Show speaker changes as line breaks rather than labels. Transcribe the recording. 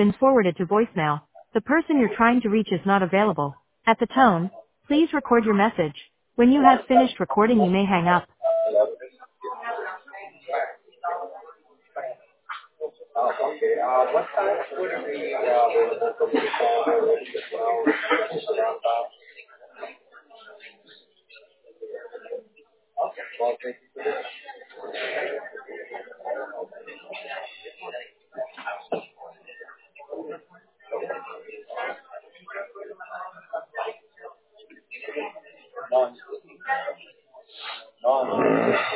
been forwarded to voicemail. The person you're trying to reach is not available. At the tone, please record your message. When you have finished recording, you may hang up.
Okay. What time would it be? Okay. Well, thank you. No.